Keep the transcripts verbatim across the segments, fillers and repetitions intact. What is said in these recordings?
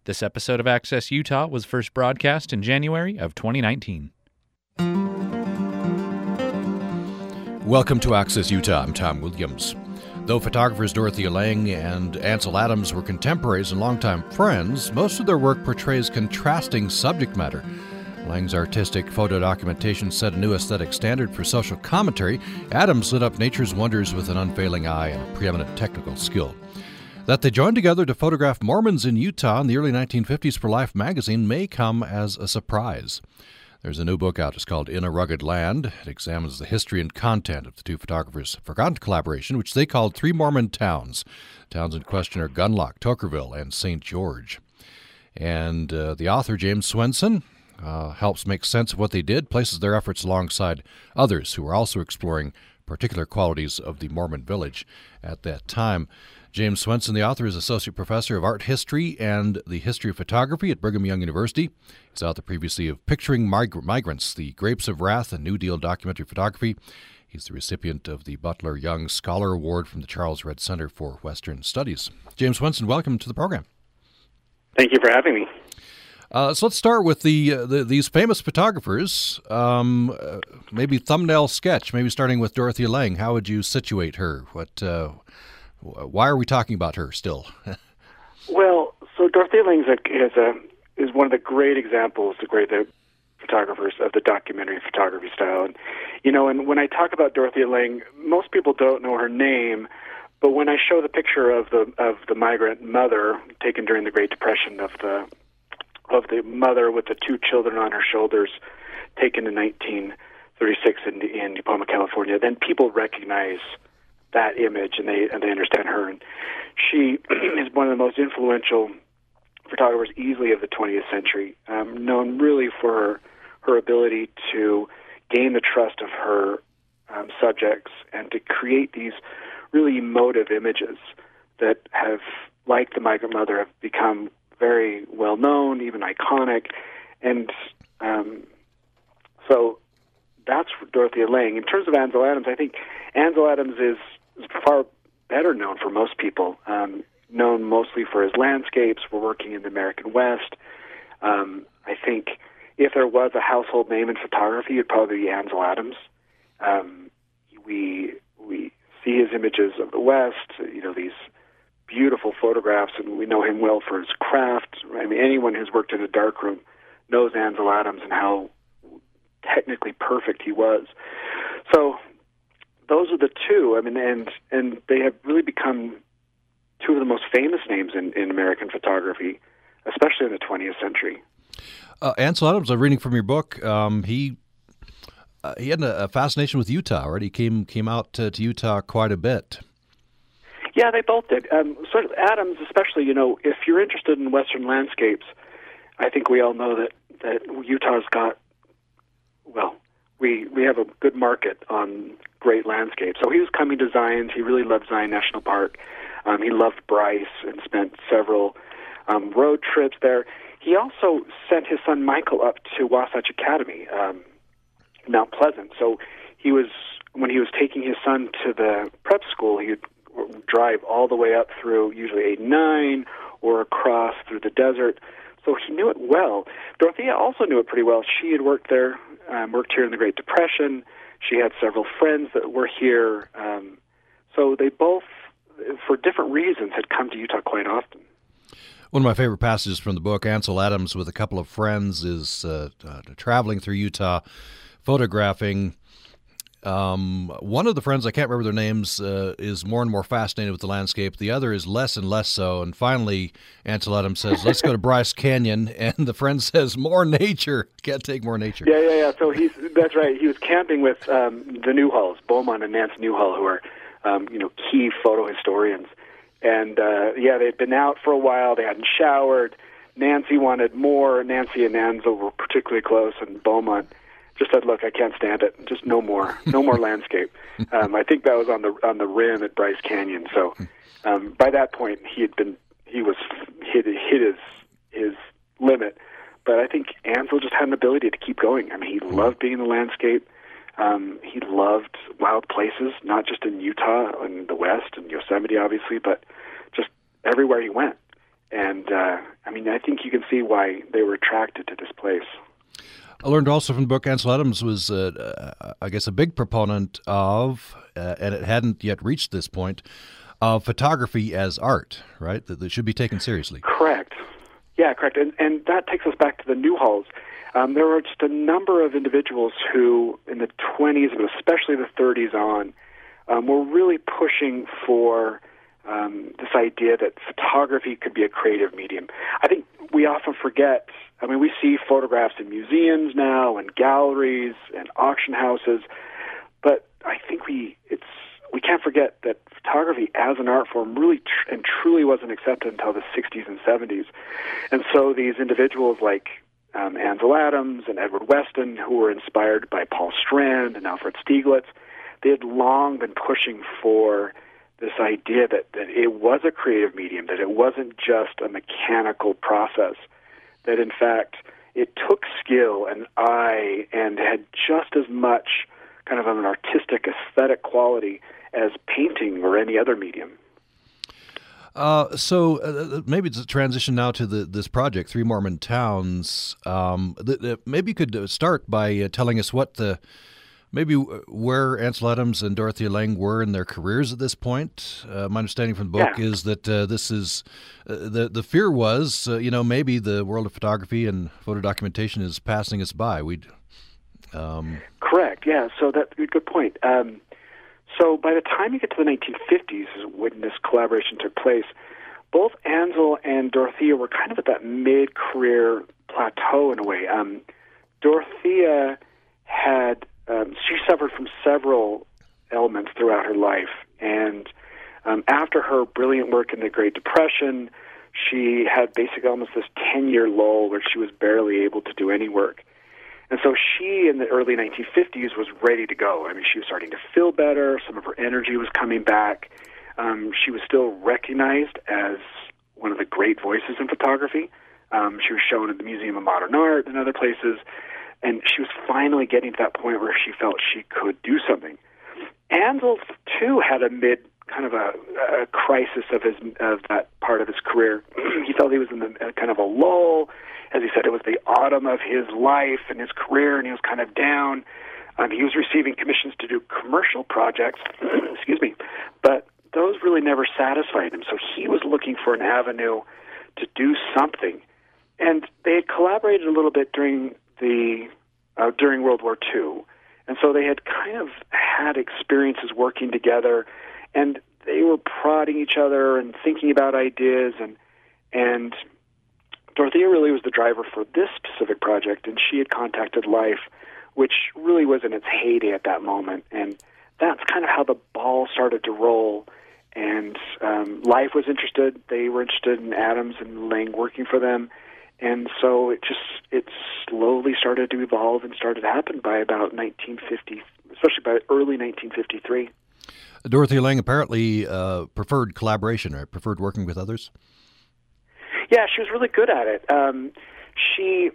This episode of Access Utah was first broadcast in January of twenty nineteen. Welcome to Access Utah. I'm Tom Williams. Though photographers Dorothea Lange and Ansel Adams were contemporaries and longtime friends, most of their work portrays contrasting subject matter. Lange's artistic photo documentation set a new aesthetic standard for social commentary. Adams lit up nature's wonders with an unfailing eye and a preeminent technical skill. That they joined together to photograph Mormons in Utah in the early nineteen fifties for Life magazine may come as a surprise. There's a new book out. It's called In a Rugged Land. It examines the history and content of the two photographers' forgotten collaboration, which they called Three Mormon Towns. Towns in question are Gunlock, Tokerville, and Saint George. And uh, the author, James Swenson, uh, helps make sense of what they did, places their efforts alongside others who are also exploring particular qualities of the Mormon village at that time. James Swenson, the author, is Associate Professor of Art History and the History of Photography at Brigham Young University. He's author previously of Picturing Mig- Migrants, The Grapes of Wrath, and New Deal Documentary Photography. He's the recipient of the Butler Young Scholar Award from the Charles Redd Center for Western Studies. James Swenson, welcome to the program. Thank you for having me. Uh, so let's start with the, uh, the these famous photographers. Um, uh, maybe thumbnail sketch, maybe starting with Dorothea Lange. How would you situate her? What, uh, why are we talking about her still? Well, so Dorothea Lange is, a, is, a, is one of the great examples, the great the photographers of the documentary photography style. And, you know, and when I talk about Dorothea Lange, most people don't know her name, but when I show the picture of the of the migrant mother taken during the Great Depression of the of the mother with the two children on her shoulders, taken in nineteen thirty-six in, in Tacoma, California, then people recognize that image and they and they understand her. And she is one of the most influential photographers easily of the twentieth century, um, known really for her, her ability to gain the trust of her um, subjects and to create these really emotive images that have, like the migrant mother, have become very well known, even iconic. And um, so that's Dorothea Lange. In terms of Ansel Adams, I think Ansel Adams is, is far better known for most people, um, known mostly for his landscapes. We're working in the American West. Um, I think if there was a household name in photography, it'd probably be Ansel Adams. Um, we we see his images of the West, you know, these beautiful photographs, and we know him well for his craft. I mean, anyone who's worked in a darkroom knows Ansel Adams and how technically perfect he was. So those are the two. I mean, and and they have really become two of the most famous names in, in American photography, especially in the twentieth century. Uh, Ansel Adams, I'm reading from your book. Um, he uh, he had a, a fascination with Utah, right? He came came out to, to Utah quite a bit. Yeah, they both did. Um, sort of Adams, especially. You know, if you're interested in Western landscapes, I think we all know that that Utah's got well. We we have a good market on great landscapes. So he was coming to Zion. He really loved Zion National Park. Um, he loved Bryce and spent several um, road trips there. He also sent his son Michael up to Wasatch Academy, um, Mount Pleasant. So he was when he was taking his son to the prep school, he would drive all the way up through usually eighty-nine or across through the desert. So he knew it well. Dorothea also knew it pretty well. She had worked there, um, worked here in the Great Depression. She had several friends that were here. Um, so they both, for different reasons, had come to Utah quite often. One of my favorite passages from the book, Ansel Adams with a couple of friends is uh, uh, traveling through Utah, photographing. Um, one of the friends, I can't remember their names, uh, is more and more fascinated with the landscape. The other is less and less so. And finally, Ansel Adams says, let's go to Bryce Canyon. And the friend says, more nature. Can't take more nature. Yeah, yeah, yeah. So he's, that's right. He was camping with um, the Newhalls, Beaumont and Nance Newhall, who are, um, you know, key photo historians. And, uh, yeah, they'd been out for a while. They hadn't showered. Nancy wanted more. Nancy and Ansel were particularly close, and Beaumont just said, "Look, I can't stand it. Just no more, no more landscape." Um, I think that was on the on the rim at Bryce Canyon. So um, by that point, he had been he was hit hit his his limit. But I think Ansel just had an ability to keep going. I mean, he loved being in the landscape. Um, he loved wild places, not just in Utah and the West and Yosemite, obviously, but just everywhere he went. And, uh, I mean, I think you can see why they were attracted to this place. I learned also from the book Ansel Adams was, uh, uh, I guess, a big proponent of, uh, and it hadn't yet reached this point, of photography as art, right? That, that should be taken seriously. Correct. Yeah, correct. And, and that takes us back to the Newhalls. Um, there were just a number of individuals who, in the twenties, but especially the thirties on, um, were really pushing for um, this idea that photography could be a creative medium. I think we often forget, I mean, we see photographs in museums now and galleries and auction houses, but I think we it's we can't forget that photography as an art form really tr- and truly wasn't accepted until the sixties and seventies. And so these individuals like um, Ansel Adams and Edward Weston, who were inspired by Paul Strand and Alfred Stieglitz, they had long been pushing for this idea that, that it was a creative medium, that it wasn't just a mechanical process, that in fact it took skill and eye and had just as much kind of an artistic aesthetic quality as painting or any other medium. Uh, so uh, maybe it's a transition now to the, this project, Three Mormon Towns. Um, th- th- maybe you could start by uh, telling us what the maybe where Ansel Adams and Dorothea Lange were in their careers at this point. Uh, my understanding from the book yeah. is that uh, this is uh, the the fear was uh, you know maybe the world of photography and photo documentation is passing us by. We um... correct, yeah. So that's a good point. Um, So by the time you get to the nineteen fifties, when this collaboration took place, both Ansel and Dorothea were kind of at that mid-career plateau in a way. Um, Dorothea had, um, she suffered from several ailments throughout her life, and um, after her brilliant work in the Great Depression, she had basically almost this ten-year lull where she was barely able to do any work. And so she, in the early nineteen fifties, was ready to go. I mean, she was starting to feel better. Some of her energy was coming back. Um, she was still recognized as one of the great voices in photography. Um, she was shown at the Museum of Modern Art and other places. And she was finally getting to that point where she felt she could do something. Ansel, too, had a mid kind of a, a crisis of his of that part of his career. He felt he was in the, uh, kind of a lull. As he said, it was the autumn of his life and his career, and he was kind of down. Um, he was receiving commissions to do commercial projects, excuse me, but those really never satisfied him. So he was looking for an avenue to do something. And they had collaborated a little bit during the uh, during World War Two, and so they had kind of had experiences working together, and they were prodding each other and thinking about ideas, and and. Dorothea really was the driver for this specific project, and she had contacted Life, which really was in its heyday at that moment. And that's kind of how the ball started to roll. And um, Life was interested. They were interested in Adams and Lange working for them. And so it just it slowly started to evolve and started to happen by about nineteen fifty, especially by early nineteen fifty-three. Dorothea Lange apparently uh, preferred collaboration, or preferred working with others? Yeah, she was really good at it. Um, she,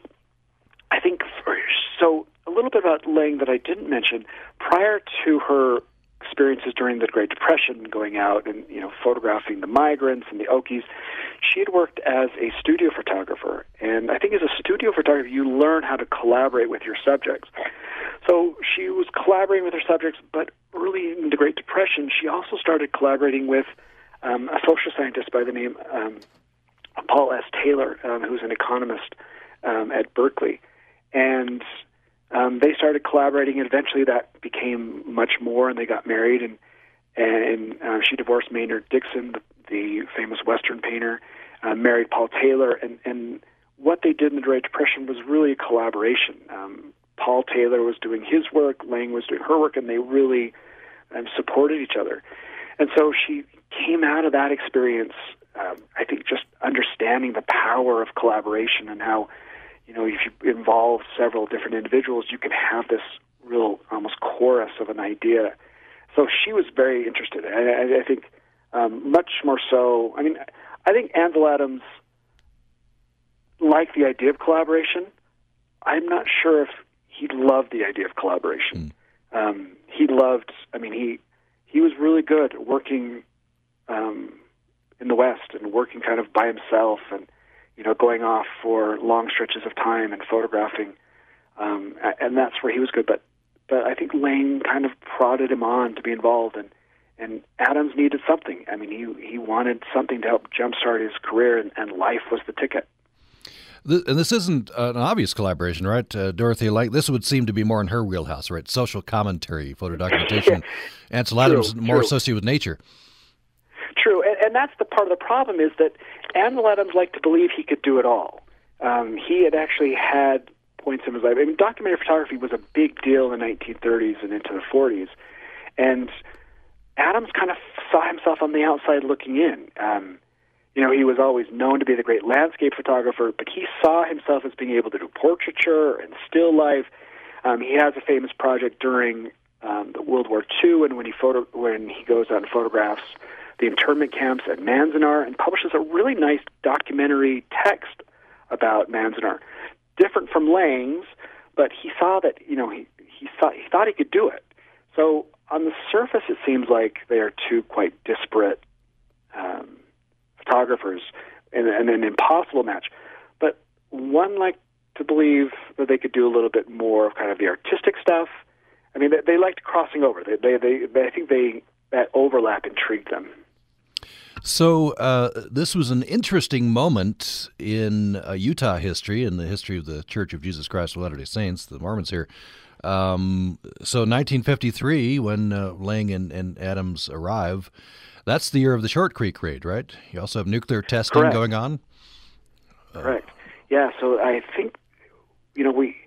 I think, so a little bit about Lange that I didn't mention. Prior to her experiences during the Great Depression, going out and you know photographing the migrants and the Okies, she had worked as a studio photographer. And I think as a studio photographer, you learn how to collaborate with your subjects. So she was collaborating with her subjects, but early in the Great Depression, she also started collaborating with um, a social scientist by the name um, Paul S. Taylor, um, who's an economist um, at Berkeley. And um, they started collaborating, and eventually that became much more, and they got married, and and uh, she divorced Maynard Dixon, the, the famous Western painter, uh, married Paul Taylor, and, and what they did in the Great Depression was really a collaboration. Um, Paul Taylor was doing his work, Lange was doing her work, and they really um, supported each other. And so she came out of that experience, um, I think, just understanding the power of collaboration and how, you know, if you involve several different individuals, you can have this real almost chorus of an idea. So she was very interested. I, I think um, much more so. I mean, I think Ansel Adams liked the idea of collaboration. I'm not sure if he loved the idea of collaboration. Mm. Um, he loved. I mean, he he was really good at working um, in the West and working kind of by himself and, you know, going off for long stretches of time and photographing. Um, and that's where he was good. But but I think Lang kind of prodded him on to be involved, and, and Adams needed something. I mean, he, he wanted something to help jumpstart his career, and, and life was the ticket. And this isn't an obvious collaboration, right? Uh, Dorothy Lang, this would seem to be more in her wheelhouse, right? Social commentary, photo documentation. Ansel Adams, more true. associated with nature. True, and, and that's the part of the problem is that Ansel Adams liked to believe he could do it all. Um, he had actually had points in his life. I mean, documentary photography was a big deal in the nineteen thirties and into the forties, and Adams kind of saw himself on the outside looking in. Um, You know, he was always known to be the great landscape photographer, but he saw himself as being able to do portraiture and still life. Um, he has a famous project during um, the World War Two, and when he photo when he goes out and photographs the internment camps at Manzanar and publishes a really nice documentary text about Manzanar, different from Lang's, but he saw that you know he he thought he thought he could do it. So on the surface, it seems like they are two quite disparate Um, photographers and, and an impossible match. But one liked to believe that they could do a little bit more of kind of the artistic stuff. I mean, they, they liked crossing over. They, they, they, they, I think they that overlap intrigued them. So uh, this was an interesting moment in uh, Utah history, in the history of the Church of Jesus Christ of Latter-day Saints, the Mormons here. Um, so nineteen fifty-three, when uh, Lang and, and Adams arrive, that's the year of the Short Creek raid, right? You also have nuclear testing Correct. going on? Correct. Yeah, so I think, you know, we,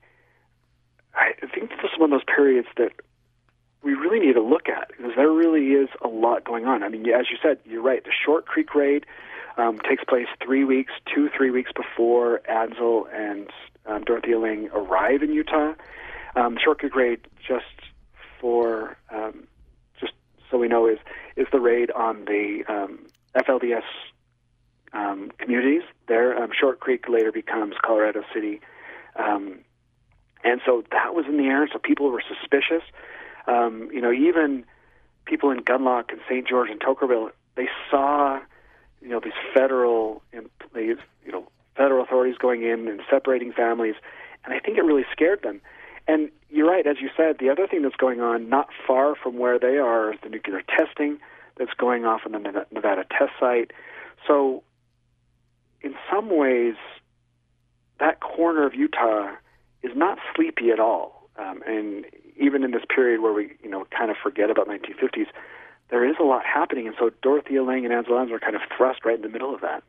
I think this is one of those periods that we really need to look at, because there really is a lot going on. I mean, as you said, you're right, the Short Creek raid um, takes place three weeks, two, three weeks before Ansel and um, Dorothea Lange arrive in Utah. Um, the Short Creek raid, just for... Um, so we know is is the raid on the um, F L D S um, communities there. Um, Short Creek later becomes Colorado City. Um, and so that was in the air, so people were suspicious. Um, you know, even people in Gunlock and Saint George and Tokerville, they saw, you know, these federal, these, you know, federal authorities going in and separating families, and I think it really scared them. And you're right, as you said, the other thing that's going on not far from where they are is the nuclear testing that's going off on the Nevada test site. So in some ways, that corner of Utah is not sleepy at all. Um, and even in this period where we, you know, kind of forget about nineteen fifties, there is a lot happening. And so Dorothea Lange and Ansel Adams were kind of thrust right in the middle of that.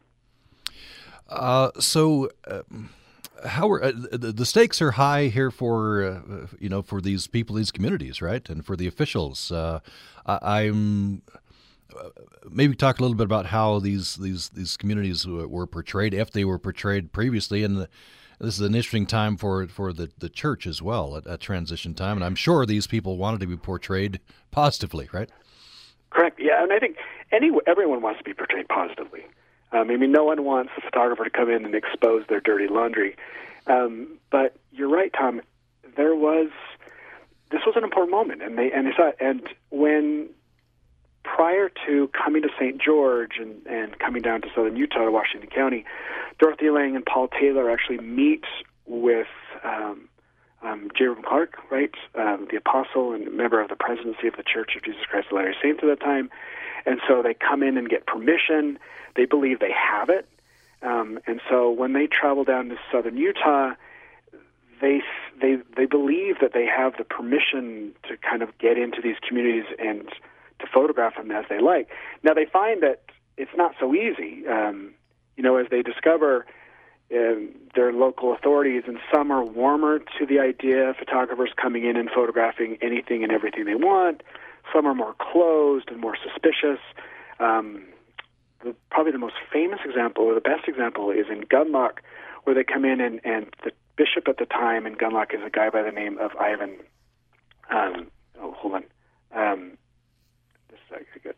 Uh, so... Uh... How are, uh, the, the stakes are high here for uh, you know for these people, these communities, right, and for the officials. Uh, I, I'm uh, maybe talk a little bit about how these these these communities were portrayed, if they were portrayed previously, and the, this is an interesting time for for the, the church as well, at, at transition time, and I'm sure these people wanted to be portrayed positively, right? Correct. Yeah, and I think any everyone wants to be portrayed positively. Um, I mean, no one wants a photographer to come in and expose their dirty laundry. Um, but you're right, Tom. There was this was an important moment, and they and they saw, and when prior to coming to Saint George and, and coming down to southern Utah to Washington County, Dorothea Lange and Paul Taylor actually meet with um, um, J. Reuben Clark, right, um, the apostle and member of the presidency of the Church of Jesus Christ of Latter-day Saints at that time. And so they come in and get permission. They believe they have it. Um, and so when they travel down to southern Utah, they they they believe that they have the permission to kind of get into these communities and to photograph them as they like. Now, they find that it's not so easy. Um, you know, as they discover um, their local authorities, and some are warmer to the idea of photographers coming in and photographing anything and everything they want. Some are more closed and more suspicious. Um, the, probably the most famous example, or the best example, is in Gunlock, where they come in and, and the bishop at the time in Gunlock is a guy by the name of Ivan. Um, oh, hold on. Um, this I get.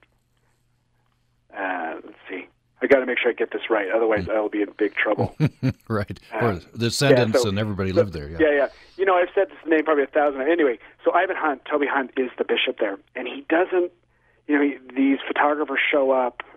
Uh, let's see. I got to make sure I get this right, otherwise I'll be in big trouble. Right. Um, or the descendants yeah, so, and everybody so, lived there. Yeah. yeah, yeah. You know, I've said this name probably a thousand times. Anyway, so Ivan Hunt, Toby Hunt, is the bishop there, and he doesn't. You know, he, these photographers show up,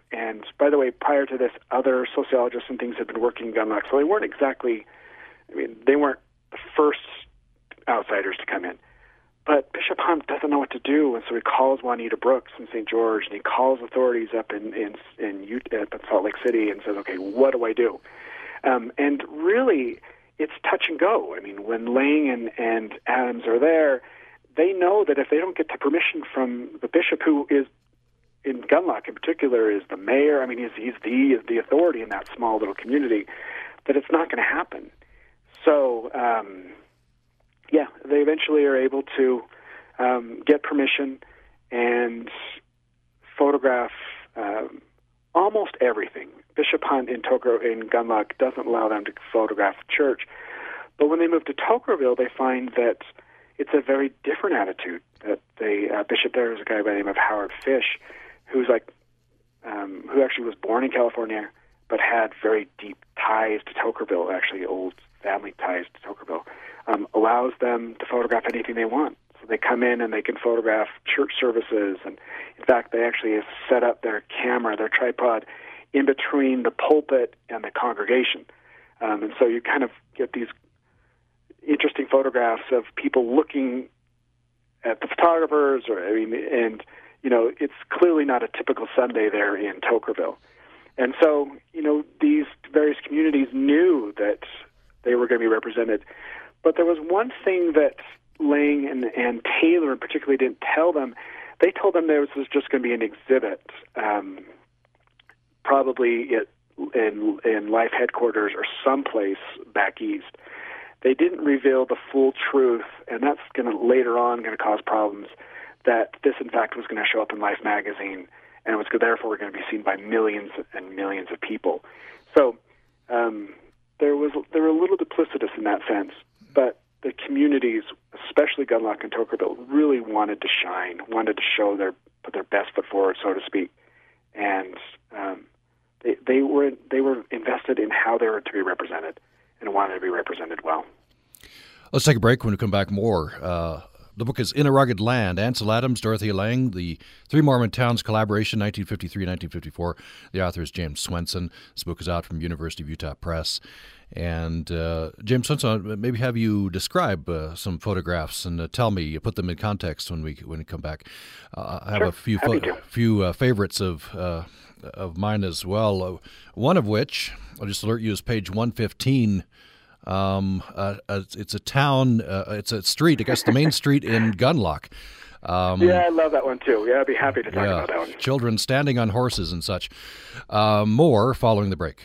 And by the way, prior to this, other sociologists and things had been working in Gunlock, so they weren't exactly, I mean, they weren't the first outsiders to come in. But Bishop Hunt doesn't know what to do, and so he calls Juanita Brooks in Saint George, and he calls authorities up in in in, Utah, in Salt Lake City, and says, "Okay, what do I do?" Um, and really, it's touch and go. I mean, when Lang and, and Adams are there, they know that if they don't get the permission from the bishop, who is in Gunlock in particular is the mayor. I mean, he's he's the the authority in that small little community, that it's not going to happen. So. Um, Yeah, they eventually are able to um, get permission and photograph um, almost everything. Bishop Hunt in Toker in Gunlock doesn't allow them to photograph the church, but when they move to Tokerville, they find that it's a very different attitude. That they uh, bishop there is a guy by the name of Howard Fish, who's like um, who actually was born in California, but had very deep ties to Tokerville, actually old family ties to Tokerville. Um, allows them to photograph anything they want. So they come in and they can photograph church services. And in fact, they actually have set up their camera, their tripod, in between the pulpit and the congregation. Um, and so you kind of get these interesting photographs of people looking at the photographers. Or I mean, and you know, it's clearly not a typical Sunday there in Tokerville. And so, you know, these various communities knew that they were going to be represented. But there was one thing that Lang and, and Taylor in particular didn't tell them. They told them there was just going to be an exhibit, um, probably at, in, in Life headquarters or someplace back east. They didn't reveal the full truth, and that's going to later on going to cause problems, that this, in fact, was going to show up in Life magazine, and it was therefore going to be seen by millions and millions of people. So um, there was they were a little duplicitous in that sense. But the communities, especially Gunlock and Tokerville, really wanted to shine, wanted to show their put their best foot forward, so to speak, and um, they, they were they were invested in how they were to be represented and wanted to be represented well. Let's take a break. When we come back, more. Uh, the book is In a Rugged Land. Ansel Adams, Dorothea Lange, the Three Mormon Towns collaboration, nineteen fifty-three to nineteen fifty-four. The author is James Swenson. This book is out from University of Utah Press. And uh, James Swenson, maybe have you describe uh, some photographs and uh, tell me, you put them in context when we when we come back. Uh, I have sure. a few fo- few uh, favorites of uh, of mine as well. Uh, one of which, I'll just alert you, is page one fifteen. Um, uh, uh, it's a town, uh, it's a street, I guess the main street in Gunlock. Um, yeah, I love that one too. Yeah, I'd be happy to talk yeah, about that one. Children standing on horses and such. Uh, more following the break.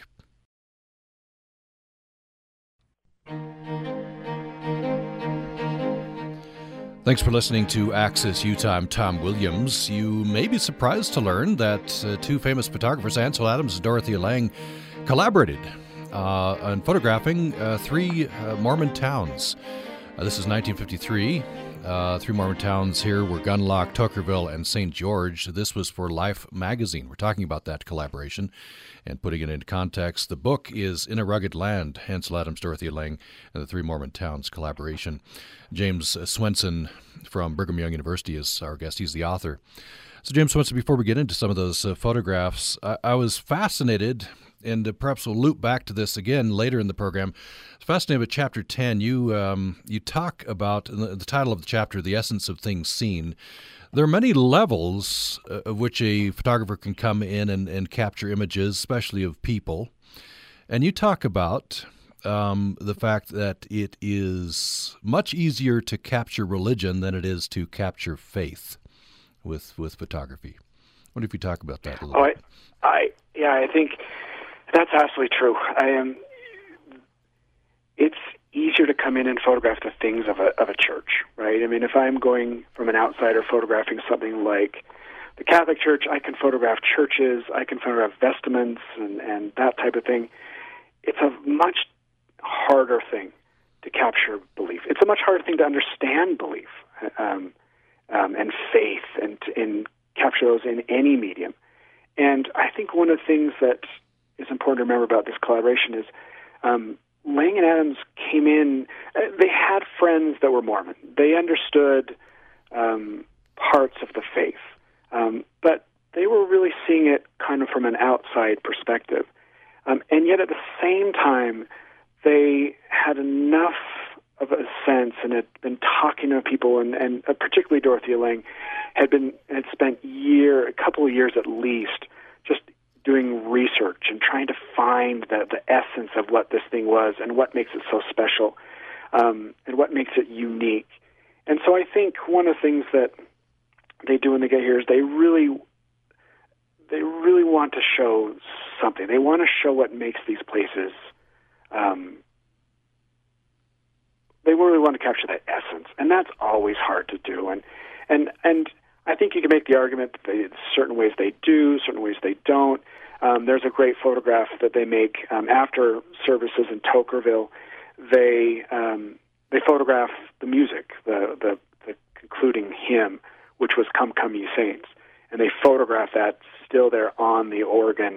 Thanks for listening to Access Utah. I'm Tom Williams. You may be surprised to learn that uh, two famous photographers, Ansel Adams and Dorothea Lange, collaborated uh, on photographing uh, three uh, Mormon towns. Uh, this is nineteen fifty-three. Uh, three Mormon towns here were Gunlock, Tokerville, and Saint George. This was for Life magazine. We're talking about that collaboration and putting it into context. The book is In a Rugged Land, Ansel Adams, Dorothea Lange, and the Three Mormon Towns collaboration. James Swenson from Brigham Young University is our guest. He's the author. So, James Swenson, before we get into some of those uh, photographs, I, I was fascinated, and uh, perhaps we'll loop back to this again later in the program. I was fascinated with Chapter ten. You um, you talk about, the, the title of the chapter, The Essence of Things Seen. There are many levels uh, of which a photographer can come in and, and capture images, especially of people. And you talk about um, the fact that it is much easier to capture religion than it is to capture faith with with photography. What if you talk about that a little oh, bit? I, I, yeah, I think that's absolutely true. I am. It's easier to come in and photograph the things of a of a church, right? I mean, if I'm going from an outsider photographing something like the Catholic Church, I can photograph churches, I can photograph vestments and, and that type of thing. It's a much harder thing to capture belief. It's a much harder thing to understand belief um, um, and faith and, and capture those in any medium. And I think one of the things that is important to remember about this collaboration is um, Lange and Adams came in, uh, they had friends that were Mormon. They understood um, parts of the faith. Um, but they were really seeing it kind of from an outside perspective. Um, and yet at the same time, they had enough of a sense and had been talking to people, and, and uh, particularly Dorothea Lange had been had spent year, a couple of years at least, just doing research and trying to find the, the essence of what this thing was and what makes it so special, um, and what makes it unique. And so I think one of the things that they do when they get here is they really they really want to show something. They want to show what makes these places. Um, they really want to capture that essence, and that's always hard to do. And and and I think you can make the argument that they, certain ways they do, certain ways they don't. Um, there's a great photograph that they make um, after services in Toquerville. They um, they photograph the music, the, the the concluding hymn, which was "Come, Come, Ye Saints," and they photograph that still there on the organ.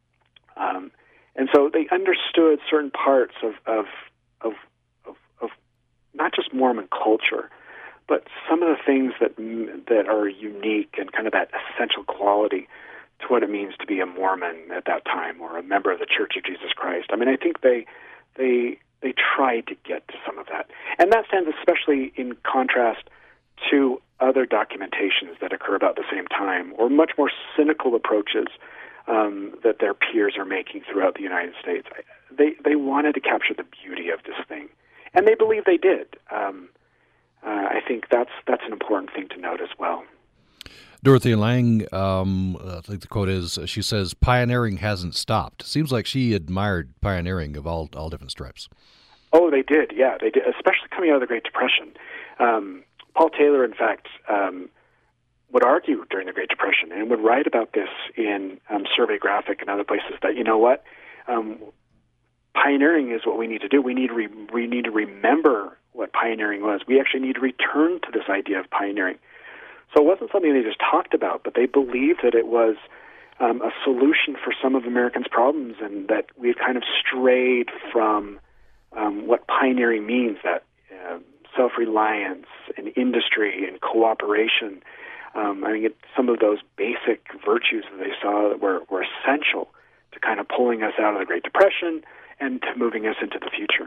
Um, and so they understood certain parts of of, of of of not just Mormon culture, but some of the things that that are unique and kind of that essential quality to what it means to be a Mormon at that time or a member of the Church of Jesus Christ. I mean, I think they they they tried to get to some of that, and that stands especially in contrast to other documentations that occur about the same time, or much more cynical approaches um, that their peers are making throughout the United States. They they wanted to capture the beauty of this thing, and they believe they did. Um, uh, I think that's that's an important thing to note as well. Dorothea Lange, um, I think the quote is, she says, "Pioneering hasn't stopped." Seems like she admired pioneering of all all different stripes. Oh, they did, yeah, they did, especially coming out of the Great Depression. Um, Paul Taylor, in fact, um, would argue during the Great Depression and would write about this in um, Survey Graphic and other places that, you know what, um, pioneering is what we need to do. We need to re- we need to remember what pioneering was. We actually need to return to this idea of pioneering. So it wasn't something they just talked about, but they believed that it was um, a solution for some of Americans' problems, and that we had kind of strayed from um, what pioneering means, that uh, self-reliance and industry and cooperation. Um, I mean, it, some of those basic virtues that they saw that were, were essential to kind of pulling us out of the Great Depression and to moving us into the future.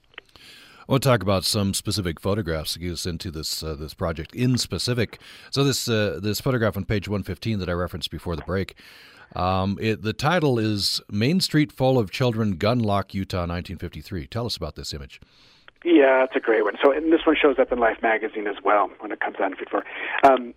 I want to talk about some specific photographs to get us into this uh, this project in specific. So this uh, this photograph on page one fifteen that I referenced before the break, um, it, the title is "Main Street Full of Children, Gunlock, Utah, nineteen fifty-three." Tell us about this image. Yeah, it's a great one. So and this one shows up in Life magazine as well when it comes out in fifty-four. Um,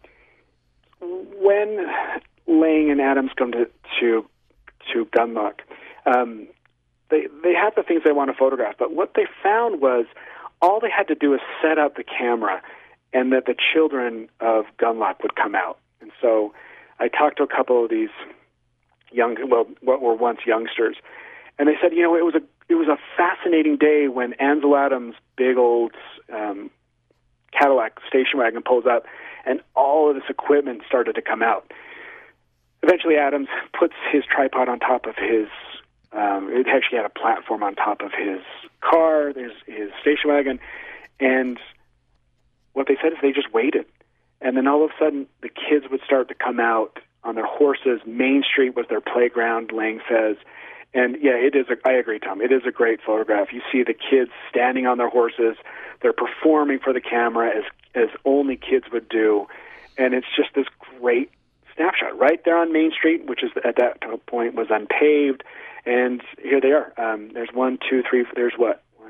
when Lange and Adams come to to, to Gunlock, um, They they have the things they want to photograph, but what they found was all they had to do is set up the camera, and that the children of Gunlock would come out. And so I talked to a couple of these young, well, what were once youngsters, and they said, you know, it was a it was a fascinating day when Ansel Adams' big old um, Cadillac station wagon pulls up, and all of this equipment started to come out. Eventually, Adams puts his tripod on top of his. Um, it actually had a platform on top of his car. There's his station wagon, and what they said is they just waited, and then all of a sudden the kids would start to come out on their horses. Main Street was their playground, Lange says, and yeah, it is. A, I agree, Tom. It is a great photograph. You see the kids standing on their horses. They're performing for the camera as as only kids would do, and it's just this great snapshot right there on Main Street, which is at that point was unpaved. And here they are. Um, there's one, two, three. There's what? One,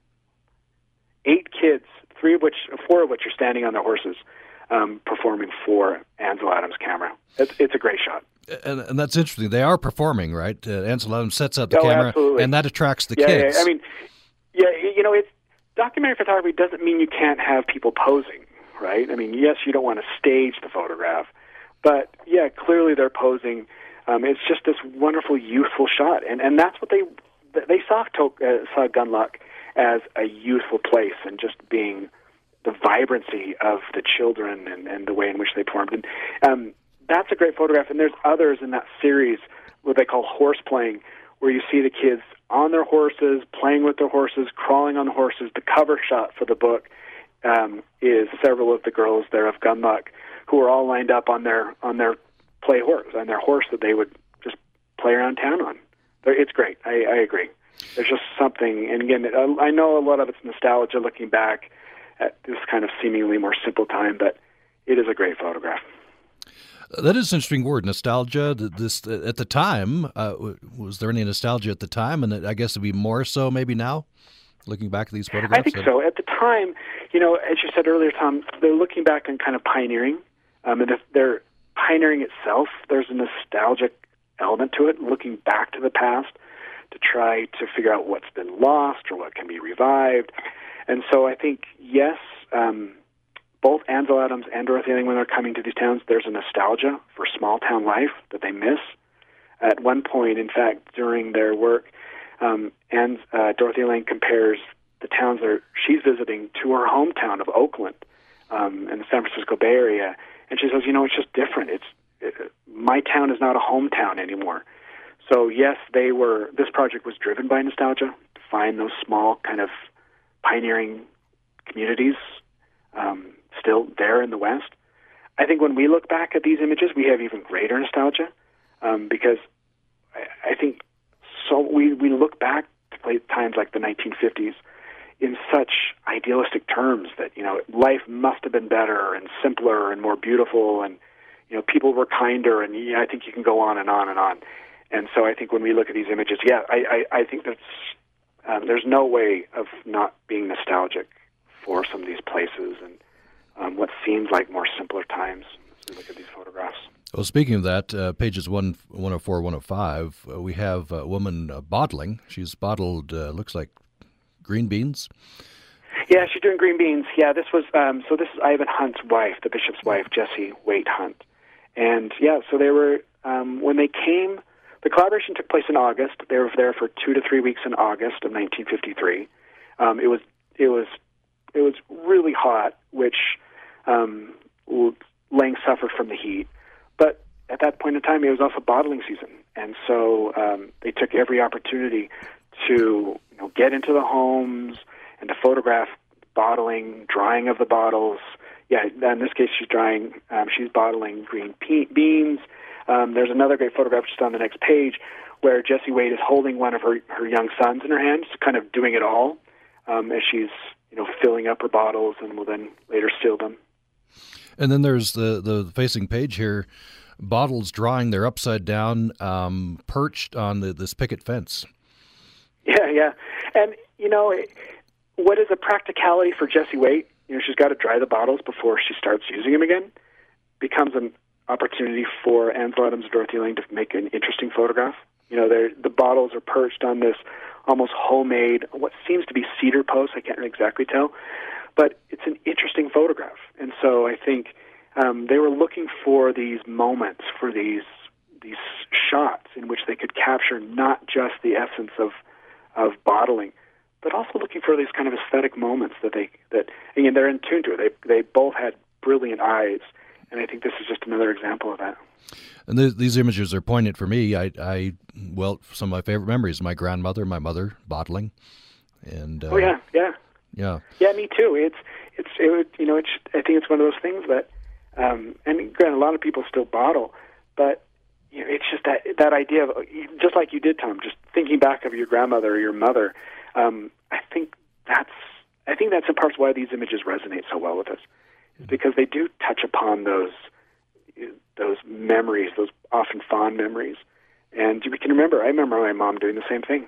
eight kids. Three of which, four of which are standing on their horses, um, performing for Ansel Adams' camera. It's, it's a great shot. And, and that's interesting. They are performing, right? Uh, Ansel Adams sets up the oh, camera, absolutely. and that attracts the yeah, kids. Yeah, I mean, yeah, you know, it's documentary photography doesn't mean you can't have people posing, right? I mean, yes, you don't want to stage the photograph, but yeah, clearly they're posing. Um, it's just this wonderful, youthful shot, and and that's what they they saw to, uh, saw Gunlock as a youthful place, and just being the vibrancy of the children and, and the way in which they performed. And um, that's a great photograph. And there's others in that series, what they call horse playing, where you see the kids on their horses, playing with their horses, crawling on the horses. The cover shot for the book um, is several of the girls there of Gunlock, who are all lined up on their on their play horse, on their horse that they would just play around town on. They're, it's great. I, I agree. There's just something, and again, I know a lot of it's nostalgia looking back at this kind of seemingly more simple time, but it is a great photograph. That is an interesting word, nostalgia. This at the time, uh, was there any nostalgia at the time? And I guess it'd be more so maybe now, looking back at these photographs? I think so. At the time, you know, as you said earlier, Tom, they're looking back on kind of pioneering. Um, and if they're pioneering itself, there's a nostalgic element to it, looking back to the past to try to figure out what's been lost or what can be revived. And so I think, yes, um, both Ansel Adams and Dorothy Lange, when they're coming to these towns, there's a nostalgia for small-town life that they miss. At one point, in fact, during their work, um, and uh, Dorothy Lange compares the towns that she's visiting to her hometown of Oakland um, in the San Francisco Bay Area. And she says, you know, it's just different. It's it, my town is not a hometown anymore. So, yes, they were. This project was driven by nostalgia to find those small kind of pioneering communities um, still there in the West. I think when we look back at these images, we have even greater nostalgia um, because I, I think so. We, we look back to times like the nineteen fifties in such idealistic terms that, you know, life must have been better and simpler and more beautiful, and, you know, people were kinder, and yeah, I think you can go on and on and on. And so I think when we look at these images, yeah, I, I, I think that's um, there's no way of not being nostalgic for some of these places and um, what seems like more simpler times as we look at these photographs. Well, speaking of that, uh, pages one, 104, one oh five, uh, we have a woman uh, bottling. She's bottled, uh, looks like green beans. Yeah, she's doing green beans. Yeah, this was, um, so this is Ivan Hunt's wife, the bishop's wife, Jessie Waite Hunt. And yeah, so they were, um, when they came, the collaboration took place in August. They were there for two to three weeks in August of nineteen fifty-three. Um, it was, it was, it was really hot, which um, Lange suffered from the heat. But at that point in time, it was also bottling season, and so um, they took every opportunity to, you know, get into the homes and to photograph bottling, drying of the bottles. Yeah, in this case, she's drying. Um, she's bottling green pe- beans. Um, there's another great photograph just on the next page where Jessie Waite is holding one of her, her young sons in her hands, kind of doing it all um, as she's, you know, filling up her bottles and will then later seal them. And then there's the, the facing page here, bottles drying. They're upside down, um, perched on the, this picket fence. Yeah, yeah. And, you know, what is a practicality for Jessie Waite? You know, she's got to dry the bottles before she starts using them again. Becomes an opportunity for Ansel Adams and Dorothy Lange to make an interesting photograph. You know, the bottles are perched on this almost homemade, what seems to be cedar posts. I can't exactly tell. But it's an interesting photograph. And so I think um, they were looking for these moments, for these these shots in which they could capture not just the essence of of bottling, but also looking for these kind of aesthetic moments that they that again they're in tune to. They they both had brilliant eyes, and I think this is just another example of that. And th- these images are poignant for me. I, I well, some of my favorite memories: my grandmother, my mother bottling, and uh, oh yeah, yeah, yeah, yeah, me too. It's it's it would, you know it's I think it's one of those things that, um, and granted, a lot of people still bottle, but you know, it's just that that idea of, just like you did, Tom, just thinking back of your grandmother or your mother. Um, I think that's I think that's in part why these images resonate so well with us, is because they do touch upon those those memories, those often fond memories, and we can remember. I remember my mom doing the same thing.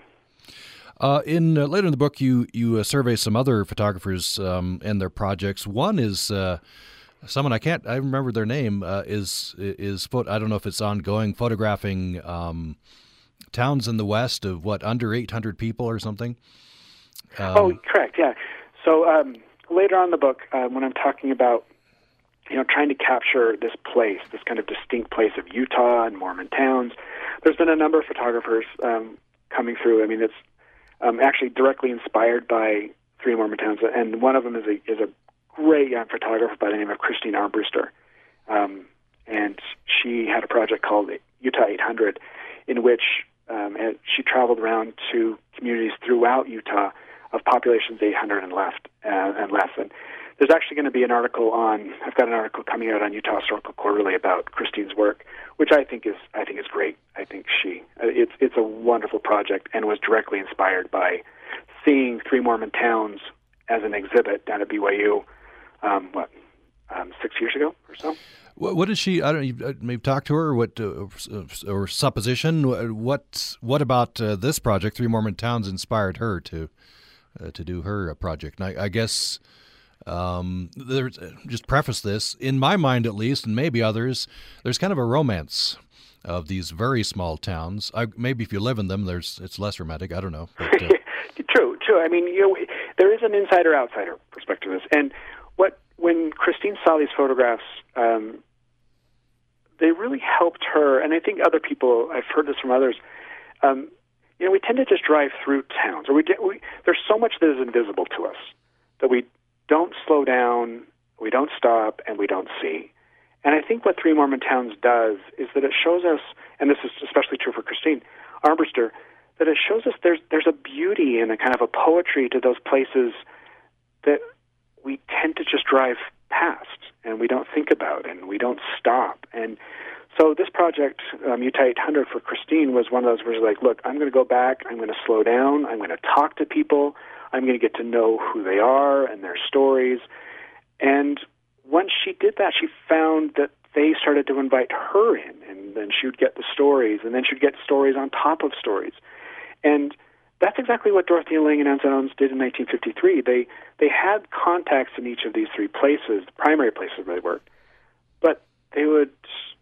Uh, in uh, later in the book, you you uh, survey some other photographers um, and their projects. One is uh, someone I can't I remember their name uh, is is I don't know if it's ongoing, photographing um, towns in the West of what under eight hundred people or something. Um, oh, correct, yeah. So um, later on in the book, uh, when I'm talking about you know trying to capture this place, this kind of distinct place of Utah and Mormon towns, there's been a number of photographers um, coming through. I mean, it's um, actually directly inspired by three Mormon towns, and one of them is a is a great young photographer by the name of Christine Armbruster, um, and she had a project called Utah eight hundred, in which um, and she traveled around to communities throughout Utah of populations eight hundred and left uh, and less. And there's actually going to be an article on, I've got an article coming out on Utah Historical Quarterly about Christine's work, which I think is I think is great. I think she, it's it's a wonderful project and was directly inspired by seeing Three Mormon Towns as an exhibit down at B Y U, um, what, um, six years ago or so. What, what is she? I don't know. Maybe talk to her. What uh, or supposition? What what about uh, this project, Three Mormon Towns, inspired her to uh, to do her uh, project? And I, I guess um, there's just preface this in my mind, at least, and maybe others. There's kind of a romance of these very small towns. I, maybe if you live in them, there's it's less romantic. I don't know. But, uh, true, true. I mean, you know, there is an insider-outsider perspective to this, and what when Christine saw these photographs. Um, They really helped her, and I think other people, I've heard this from others, um, you know, we tend to just drive through towns, or we, get, we there's so much that is invisible to us that we don't slow down, we don't stop, and we don't see. And I think what Three Mormon Towns does is that it shows us, and this is especially true for Christine Armbruster, that it shows us there's there's a beauty and a kind of a poetry to those places that we tend to just drive past and we don't think about and we don't stop. And so this project, um, Utah eight hundred for Christine, was one of those where it's like, look, I'm going to go back, I'm going to slow down, I'm going to talk to people, I'm going to get to know who they are and their stories. And once she did that, she found that they started to invite her in, and then she would get the stories, and then she'd get stories on top of stories. And that's exactly what Dorothea Lange and Ansel Adams did in nineteen fifty-three. They they had contacts in each of these three places, the primary places where they worked, but they would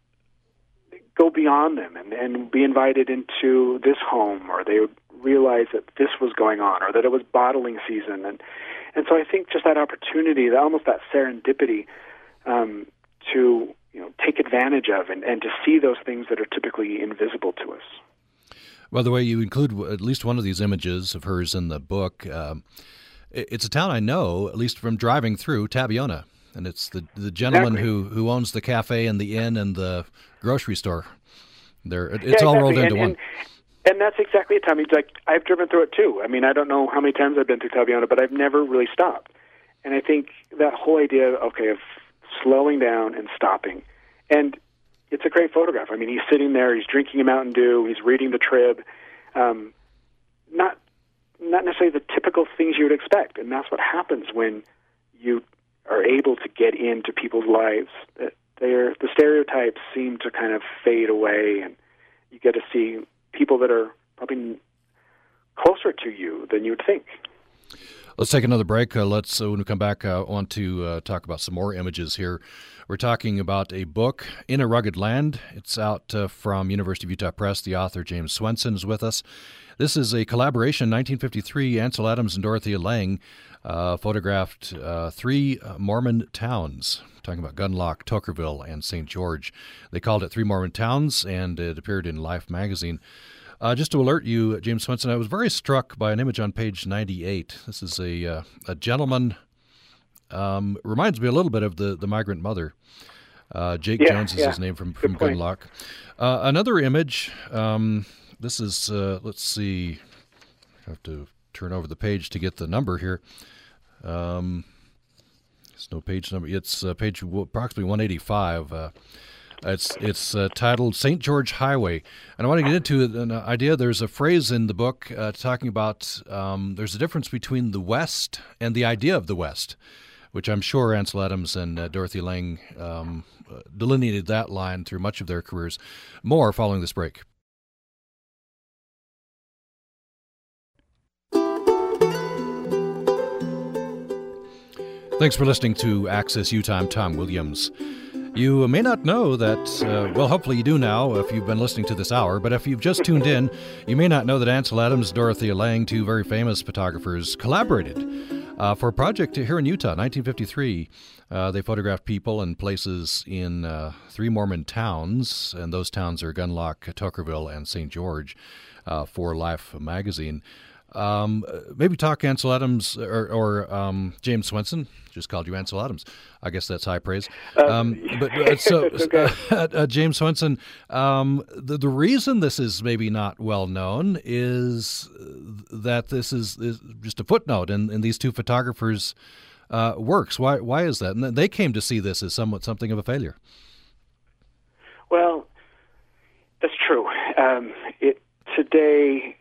go beyond them and, and be invited into this home, or they would realize that this was going on, or that it was bottling season. And and so I think just that opportunity, almost that serendipity, um, to you know take advantage of and, and to see those things that are typically invisible to us. By the way, you include at least one of these images of hers in the book. Um, it's a town I know, at least from driving through, Tabiona. And it's the the gentleman exactly. who, who owns the cafe and the inn and the grocery store. There, it's yeah, all exactly. rolled into and, one. And, and that's exactly it, Tommy. Like, I've driven through it too. I mean, I don't know how many times I've been through Tabiona, but I've never really stopped. And I think that whole idea, okay, of slowing down and stopping, and it's a great photograph. I mean, he's sitting there, he's drinking a Mountain Dew, he's reading the Trib. Um, not not necessarily the typical things you would expect, and that's what happens when you are able to get into people's lives. That they're, the stereotypes seem to kind of fade away, and you get to see people that are probably closer to you than you would think. Let's take another break. Uh, let's, uh, when we come back, I uh, want to uh, talk about some more images here. We're talking about a book, In a Rugged Land. It's out uh, from University of Utah Press. The author, James Swenson, is with us. This is a collaboration, nineteen fifty-three. Ansel Adams and Dorothea Lange uh, photographed uh, three Mormon towns, talking about Gunlock, Toquerville, and Saint George. They called it Three Mormon Towns, and it appeared in Life magazine. Uh, just to alert you, James Swenson, I was very struck by an image on page ninety-eight. This is a uh, a gentleman, um, reminds me a little bit of the, the migrant mother. Uh, Jake yeah, Jones is yeah. his name from, from point. Gunlock. Uh, another image, um, this is, uh, let's see, I have to turn over the page to get the number here. Um, there's no page number. It's uh, page approximately one eighty-five. Uh, It's it's uh, titled Saint George Highway, and I want to get into an idea. There's a phrase in the book uh, talking about um, there's a difference between the West and the idea of the West, which I'm sure Ansel Adams and uh, Dorothea Lange um, delineated that line through much of their careers. More following this break. Thanks for listening to Access Utah. I'm Tom Williams. You may not know that, uh, well, hopefully you do now if you've been listening to this hour, but if you've just tuned in, you may not know that Ansel Adams and Dorothea Lange, two very famous photographers, collaborated uh, for a project here in Utah, nineteen fifty-three. Uh, they photographed people and places in uh, three Mormon towns, and those towns are Gunlock, Toquerville, and Saint George uh, for Life magazine. Um, maybe talk Ansel Adams or, or um, James Swenson. Just called you Ansel Adams. I guess that's high praise. Um, but uh, so okay. uh, uh, James Swenson, um, the the reason this is maybe not well known is that this is, is just a footnote in, in these two photographers' uh, works. Why why is that? And they came to see this as somewhat something of a failure. Well, that's true. Um, it today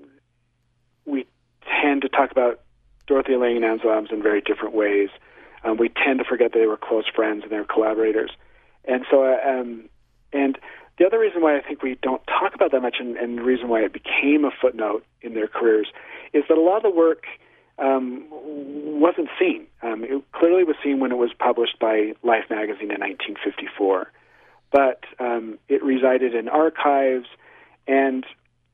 we tend to talk about Dorothea Lange and Ansel Adams in very different ways. Um, we tend to forget that they were close friends and they were collaborators, and so uh, um, and. The other reason why I think we don't talk about that much, and, and the reason why it became a footnote in their careers, is that a lot of the work um, wasn't seen. Um, it clearly was seen when it was published by Life magazine in nineteen fifty-four, but um, it resided in archives, and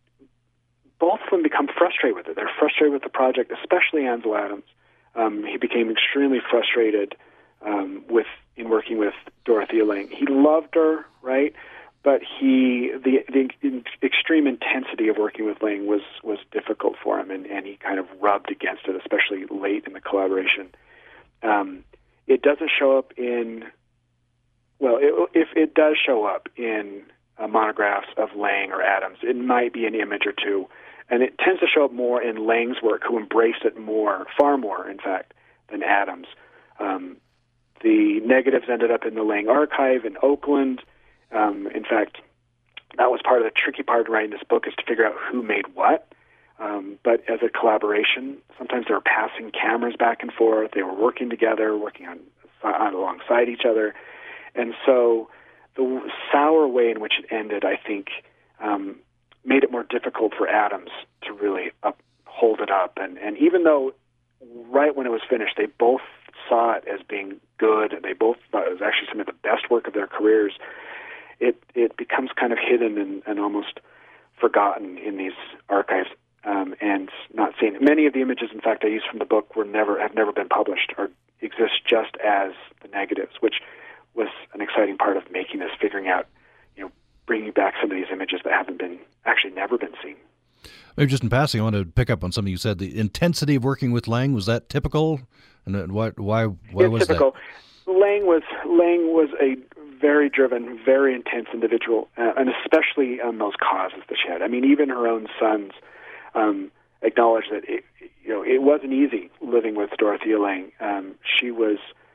both of them become frustrated with it. They're frustrated with the project, especially Ansel Adams. Um, he became extremely frustrated um, with in working with Dorothea Lange. He loved her, right? But he, the the extreme intensity of working with Lange was was difficult for him, and, and he kind of rubbed against it, especially late in the collaboration. Um, it doesn't show up in, well, it, if it does show up in uh, monographs of Lange or Adams, it might be an image or two, and it tends to show up more in Lange's work, who embraced it more, far more, in fact, than Adams. Um, the negatives ended up in the Lange archive in Oakland. Um, in fact, that was part of the tricky part of writing this book, is to figure out who made what. Um, but as a collaboration, sometimes they were passing cameras back and forth. They were working together, working on, on alongside each other. And so the sour way in which it ended, I think, um, made it more difficult for Adams to really up, hold it up. And, and even though right when it was finished, they both saw it as being good, and they both thought it was actually some of the best work of their careers, It it becomes kind of hidden and, and almost forgotten in these archives um, and not seen. Many of the images, in fact, I used from the book were never have never been published or exist just as the negatives, which was an exciting part of making this, figuring out, you know, bringing back some of these images that haven't been actually never been seen. Maybe just in passing, I want to pick up on something you said. The intensity of working with Lange, was that typical? And why why why it's was typical. that? Lange was Lange was a very driven, very intense individual, uh, and especially on those causes that she had. I mean, even her own sons um, acknowledged that it, you know it wasn't easy living with Dorothea Lange. Um, she was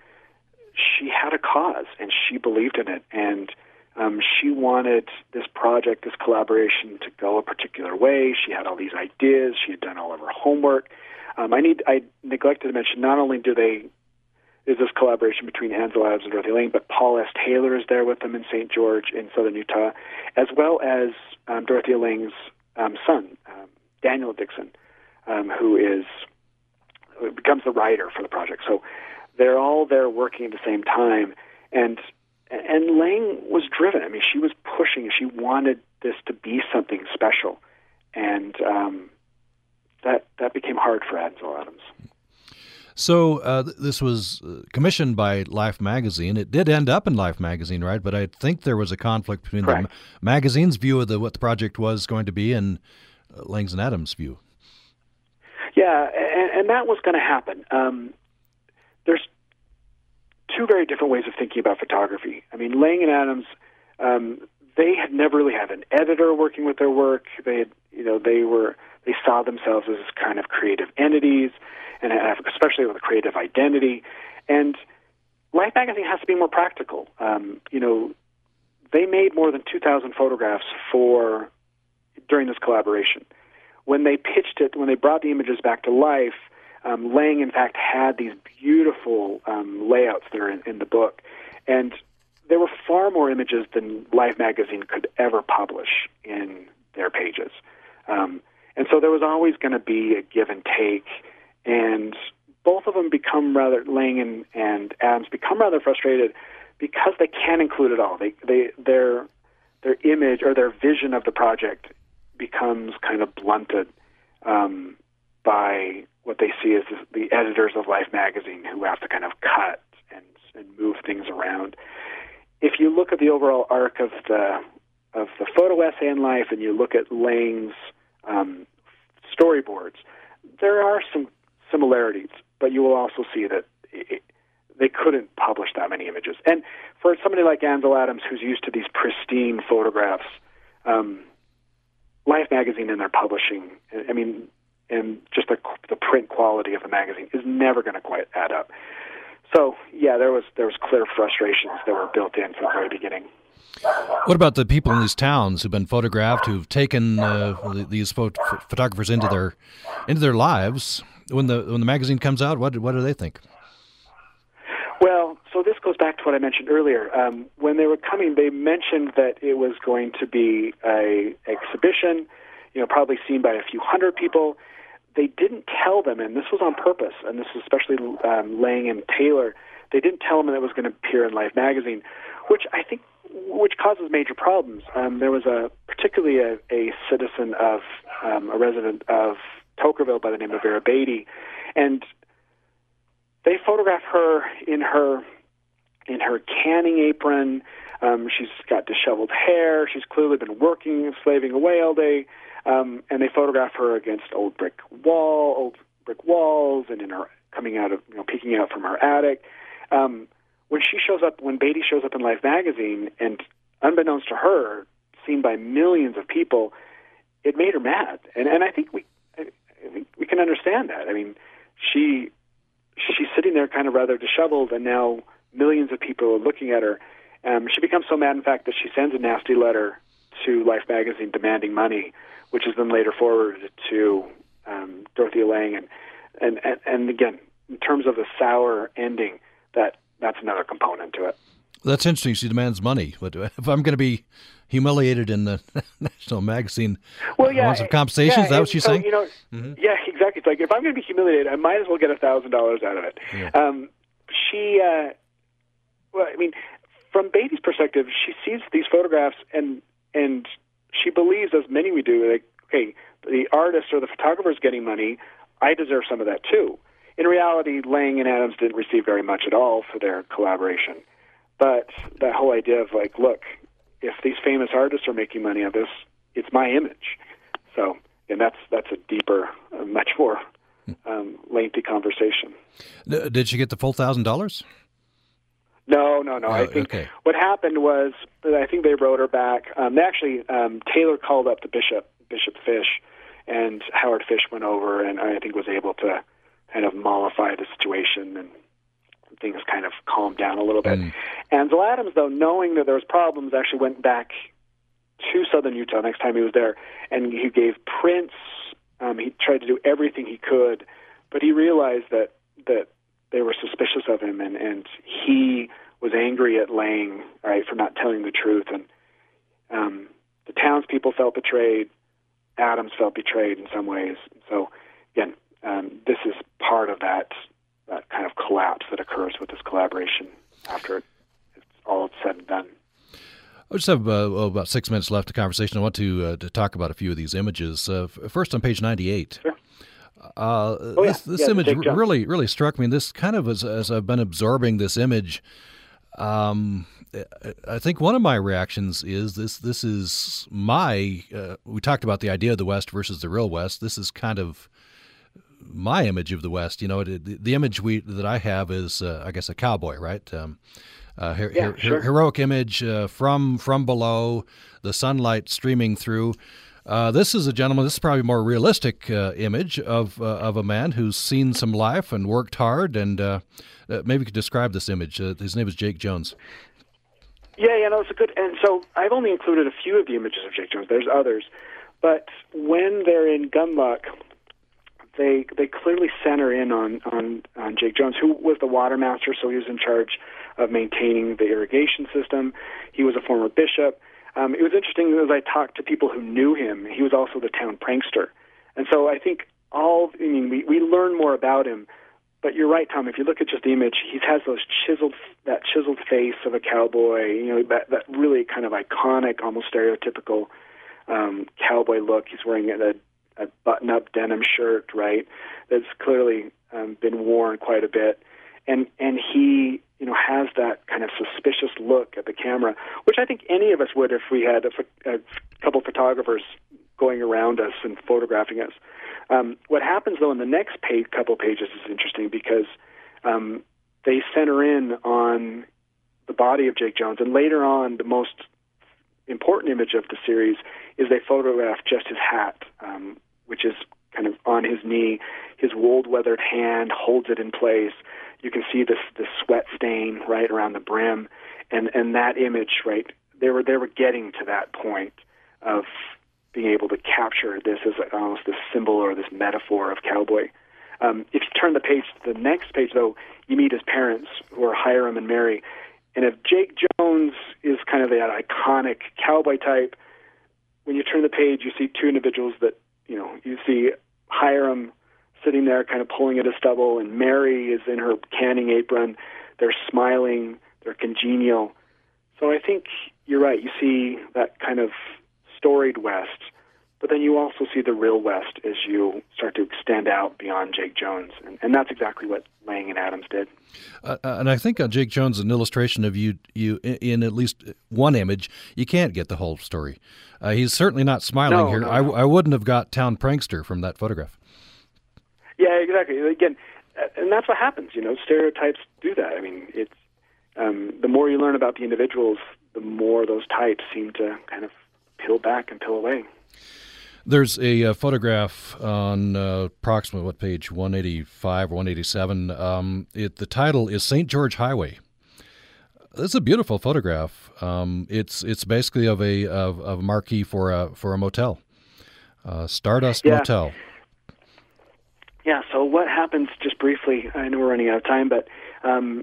she had a cause, and she believed in it, and um, she wanted this project, this collaboration, to go a particular way. She had all these ideas. She had done all of her homework. Um, I need I neglected to mention, not only do they is this collaboration between Ansel Adams and Dorothea Lange, but Paul S. Taylor is there with them in Saint George in southern Utah, as well as um, Dorothea Lange's um, son, um, Daniel Dixon, um, who is who becomes the writer for the project. So they're all there working at the same time, and and Lange was driven. I mean, she was pushing. She wanted this to be something special, and um, that that became hard for Ansel Adams. So uh, this was commissioned by Life magazine. It did end up in Life magazine, right? But I think there was a conflict between Correct. the magazine's view of the, what the project was going to be and uh, Lange's and Adams' view. Yeah, and, and that was going to happen. Um, there's two very different ways of thinking about photography. I mean, Lange and Adams, um, they had never really had an editor working with their work. They had, you know, they were they saw themselves as kind of creative entities, and have, especially with a creative identity. And Life magazine has to be more practical. Um, you know, they made more than two thousand photographs for during this collaboration. When they pitched it, when they brought the images back to life, um, Lange, in fact, had these beautiful um, layouts that are in, in the book. And there were far more images than Life magazine could ever publish in their pages. Um, and so there was always going to be a give and take. And both of them become rather, Lange and, and Adams become rather frustrated because they can't include it all. They, they, their, their image or their vision of the project becomes kind of blunted um, by what they see as the editors of Life magazine, who have to kind of cut and, and move things around. If you look at the overall arc of the of the photo essay in Life, and you look at Lange's um, storyboards, there are some similarities, but you will also see that it, they couldn't publish that many images. And for somebody like Ansel Adams, who's used to these pristine photographs, um, Life magazine and their publishing, I mean, and just the, the print quality of the magazine is never going to quite add up. So, yeah, there was there was clear frustrations that were built in from the very beginning. What about the people in these towns who've been photographed, who've taken uh, these phot- photographers into their into their lives? When the when the magazine comes out, what what do they think? Well, so this goes back to what I mentioned earlier. Um, when they were coming, they mentioned that it was going to be a exhibition, you know, probably seen by a few hundred people. They didn't tell them, and this was on purpose, and this is especially um, Lang and Taylor, they didn't tell them that it was going to appear in Life magazine, which I think which causes major problems. Um, there was a particularly a, a citizen of um, a resident of Tokerville by the name of Vera Beatty, and they photograph her in her in her canning apron. Um, she's got disheveled hair. She's clearly been working, slaving away all day. Um, and they photograph her against old brick wall, old brick walls, and in her coming out of, you know, peeking out from her attic. Um, when she shows up, when Beatty shows up in Life magazine, and unbeknownst to her, seen by millions of people, it made her mad. And and I think we, I think we can understand that. I mean, she she's sitting there kind of rather disheveled, and now millions of people are looking at her. Um, she becomes so mad, in fact, that she sends a nasty letter to Life magazine demanding money, which is then later forwarded to um, Dorothea Lange. And, and, and, and again, in terms of the sour ending, that that's another component to it. That's interesting. She demands money. But if I'm going to be humiliated in the national magazine, well, yeah, I want some compensation. Yeah, is that what she's so, saying? You know, mm-hmm. Yeah, exactly. It's like, if I'm going to be humiliated, I might as well get a thousand dollars out of it. Yeah. Um, she, uh, well, I mean, from Beatty's perspective, she sees these photographs and and she believes, as many we do, like, okay, the artist or the photographer is getting money, I deserve some of that too. In reality, Lang and Adams didn't receive very much at all for their collaboration. But that whole idea of, like, look, if these famous artists are making money on this, it's my image. So, and that's that's a deeper, uh, much more um, lengthy conversation. Did she get the full thousand dollars? No, no, no. Oh, I think okay. what happened was, I think they wrote her back. Um, they actually, um, Taylor called up the bishop, Bishop Fish, and Howard Fish went over and I think was able to kind of mollify the situation, and things kind of calmed down a little bit. Mm. Ansel Adams, though, knowing that there was problems, actually went back to southern Utah next time he was there, and he gave prints. Um, he tried to do everything he could, but he realized that that they were suspicious of him, and, and he was angry at Lang, right, for not telling the truth. And um, the townspeople felt betrayed. Adams felt betrayed in some ways. So, again, um, this is part of that, that kind of collapse that occurs with this collaboration after it's all said and done. I just have uh, well, about six minutes left of conversation. I want to uh, to talk about a few of these images. Uh, first, on page ninety-eight. Sure. Uh, oh, yeah. This, this yeah, image really, really struck me. And this kind of, as, as I've been absorbing this image, um, I think one of my reactions is this. This is my. Uh, we talked about the idea of the West versus the real West. This is kind of my image of the West. You know, the, the image we that I have is, uh, I guess, a cowboy, right? Um, uh, her, yeah, her, sure. Heroic image uh, from from below, the sunlight streaming through. Uh, this is a gentleman. This is probably a more realistic uh, image of uh, of a man who's seen some life and worked hard. And uh, uh, maybe you could describe this image. Uh, his name is Jake Jones. Yeah, yeah, no, it's a good. And so I've only included a few of the images of Jake Jones. There's others, but when they're in Gunluck, they they clearly center in on on on Jake Jones, who was the water master. So he was in charge of maintaining the irrigation system. He was a former bishop. Um, it was interesting as I talked to people who knew him, he was also the town prankster. And so I think all, I mean, we, we learn more about him. But you're right, Tom, if you look at just the image, he has those chiseled, that chiseled face of a cowboy, you know, that, that really kind of iconic, almost stereotypical um, cowboy look. He's wearing a, a button-up denim shirt, right, that's clearly um, been worn quite a bit. And and he, you know, has that kind of suspicious look at the camera, which I think any of us would if we had a, a couple photographers going around us and photographing us. Um, what happens, though, in the next page, couple pages is interesting because um, they center in on the body of Jake Jones, and later on, the most important image of the series is they photograph just his hat, um, which is kind of on his knee. His wool-weathered hand holds it in place. You can see this this sweat stain right around the brim, and and that image, right? They were they were getting to that point of being able to capture this as almost this symbol or this metaphor of cowboy. Um, if you turn the page to the next page, though, you meet his parents, who are Hiram and Mary. And if Jake Jones is kind of that iconic cowboy type, when you turn the page, you see two individuals that, you know, you see Hiram sitting there kind of pulling at a stubble, and Mary is in her canning apron. They're smiling. They're congenial. So I think you're right. You see that kind of storied West, but then you also see the real West as you start to extend out beyond Jake Jones, and, and that's exactly what Lang and Adams did. Uh, and I think on Jake Jones, an illustration of you, you in at least one image, you can't get the whole story. Uh, he's certainly not smiling no, here. No, I, no. I wouldn't have got Town Prankster from that photograph. Yeah, exactly. Again, and that's what happens. You know, stereotypes do that. I mean, it's um, the more you learn about the individuals, the more those types seem to kind of peel back and peel away. There's a uh, photograph on uh, approximately, what, page one eighty-five or one eighty-seven. Um, it, the title is Saint George Highway. It's a beautiful photograph. Um, it's it's basically of a of, of a marquee for a for a motel, uh, Stardust yeah. Motel. Yeah. So what happens? Just briefly, I know we're running out of time, but um,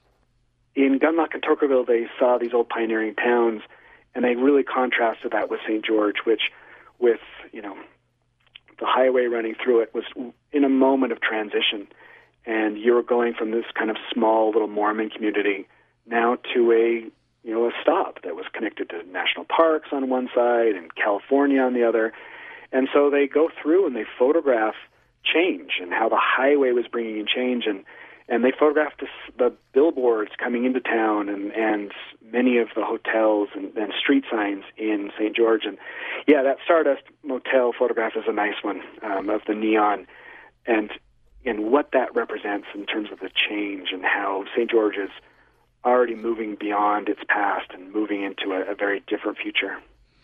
in Gunlock and Tokerville, they saw these old pioneering towns, and they really contrasted that with Saint George, which, with you know, the highway running through it, was in a moment of transition, and you were going from this kind of small little Mormon community now to a you know a stop that was connected to national parks on one side and California on the other, and so they go through and they photograph change and how the highway was bringing in change, and and they photographed this, the billboards coming into town and, and many of the hotels and, and street signs in Saint George. And, yeah, that Stardust Motel photograph is a nice one, um, of the neon and and what that represents in terms of the change and how Saint George is already moving beyond its past and moving into a, a very different future.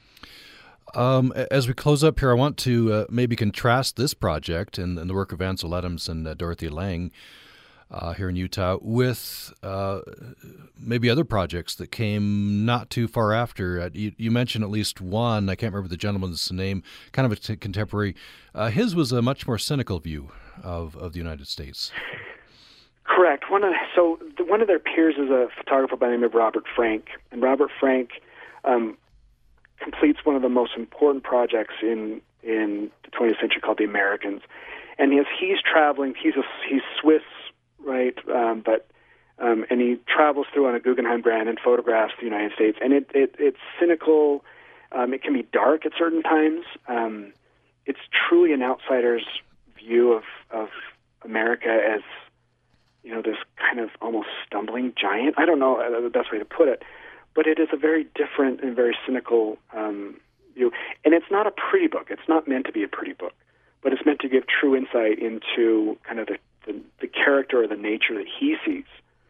Um, as we close up here, I want to uh, maybe contrast this project and, and the work of Ansel Adams and uh, Dorothea Lange uh, here in Utah with uh, maybe other projects that came not too far after. Uh, you, you mentioned at least one. I can't remember the gentleman's name, kind of a t- contemporary. Uh, his was a much more cynical view of, of the United States. Correct. One of so the, one of their peers is a photographer by the name of Robert Frank, and Robert Frank um, completes one of the most important projects in in the twentieth century called The Americans. And as he's traveling, he's a, he's Swiss, right? Um, but um, and he travels through on a Guggenheim Grand and photographs the United States. And it, it it's cynical. Um, it can be dark at certain times. Um, it's truly an outsider's view of of America as, you know, this kind of almost stumbling giant. I don't know uh, the best way to put it, but it is a very different and very cynical um, view. And it's not a pretty book. It's not meant to be a pretty book, but it's meant to give true insight into kind of the, the, the character or the nature that he sees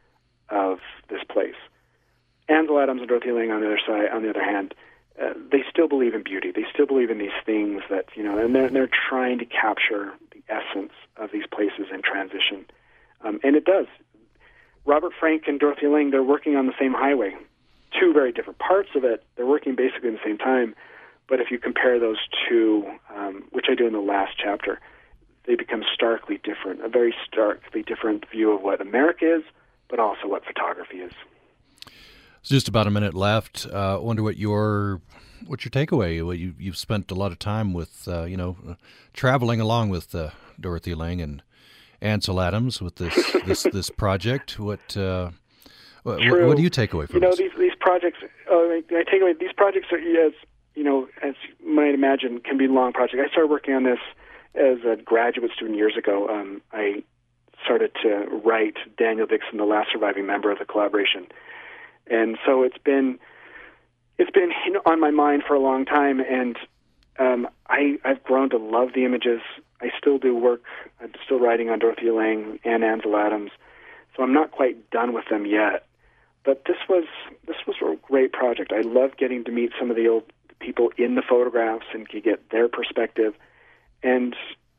of this place. Ansel Adams and Dorothea Lange, on the other side, on the other hand, uh, they still believe in beauty. They still believe in these things that, you know, and they're, they're trying to capture the essence of these places in transition. Um, and it does. Robert Frank and Dorothea Lange, they're working on the same highway. Two very different parts of it. They're working basically in the same time. But if you compare those two, um, which I do in the last chapter, they become starkly different, a very starkly different view of what America is, but also what photography is. It's just about a minute left. Uh, I wonder what your what's your takeaway? Well, you, you've spent a lot of time with, uh, you know, uh, traveling along with uh, Dorothea Lange and Ansel Adams with this this, this project. What, uh, what what do you take away from you know, this? these these projects? Uh, I take away these projects are, as you know, as you might imagine, can be long projects. I started working on this as a graduate student years ago. Um, I started to write Daniel Dixon, the last surviving member of the collaboration, and so it's been it's been you know, on my mind for a long time. And um, I I've grown to love the images. I still do work. I'm still writing on Dorothea Lange and Ansel Adams, so I'm not quite done with them yet. But this was this was a great project. I loved getting to meet some of the old people in the photographs and to get their perspective. And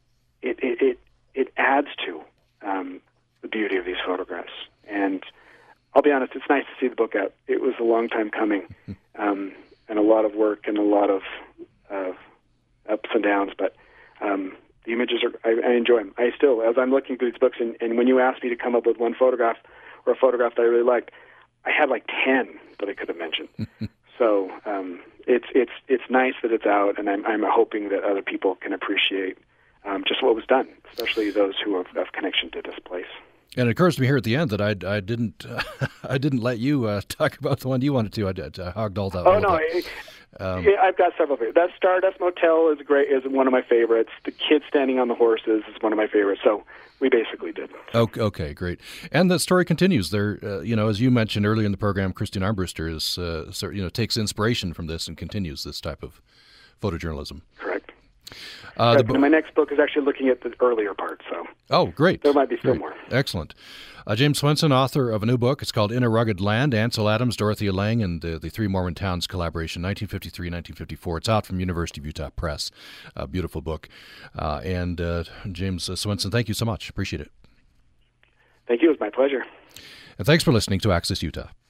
it it it, it adds to um, the beauty of these photographs. And I'll be honest, it's nice to see the book out. It was a long time coming, um, and a lot of work and a lot of uh, ups and downs, but um, the images are, I, I enjoy them. I still, as I'm looking through these books, and, and when you asked me to come up with one photograph or a photograph that I really liked, I had like ten that I could have mentioned. So um, it's it's it's nice that it's out, and I'm I'm hoping that other people can appreciate um, just what was done, especially those who have, have connection to this place. And it occurs to me here at the end that I, I didn't uh, I didn't let you uh, talk about the one you wanted to. I, I hogged all that. Oh all no, that. Um, yeah, I've got several favorites. That Stardust Motel is great. Is one of my favorites. The kids standing on the horses is one of my favorites. So we basically did. Okay, okay, great. And the story continues. There, uh, you know, as you mentioned earlier in the program, Christine Armbruster is, uh, sort, you know, takes inspiration from this and continues this type of photojournalism. Correct. Uh, Correct. the, and my next book is actually looking at the earlier part. So. Oh, great. There might be still great. more. Excellent. Uh, James Swenson, author of a new book. It's called In a Rugged Land, Ansel Adams, Dorothea Lange, and the, the Three Mormon Towns collaboration, nineteen fifty-three nineteen fifty-four. It's out from University of Utah Press. A beautiful book. Uh, and uh, James Swenson, thank you so much. Appreciate it. Thank you. It was my pleasure. And thanks for listening to Access Utah.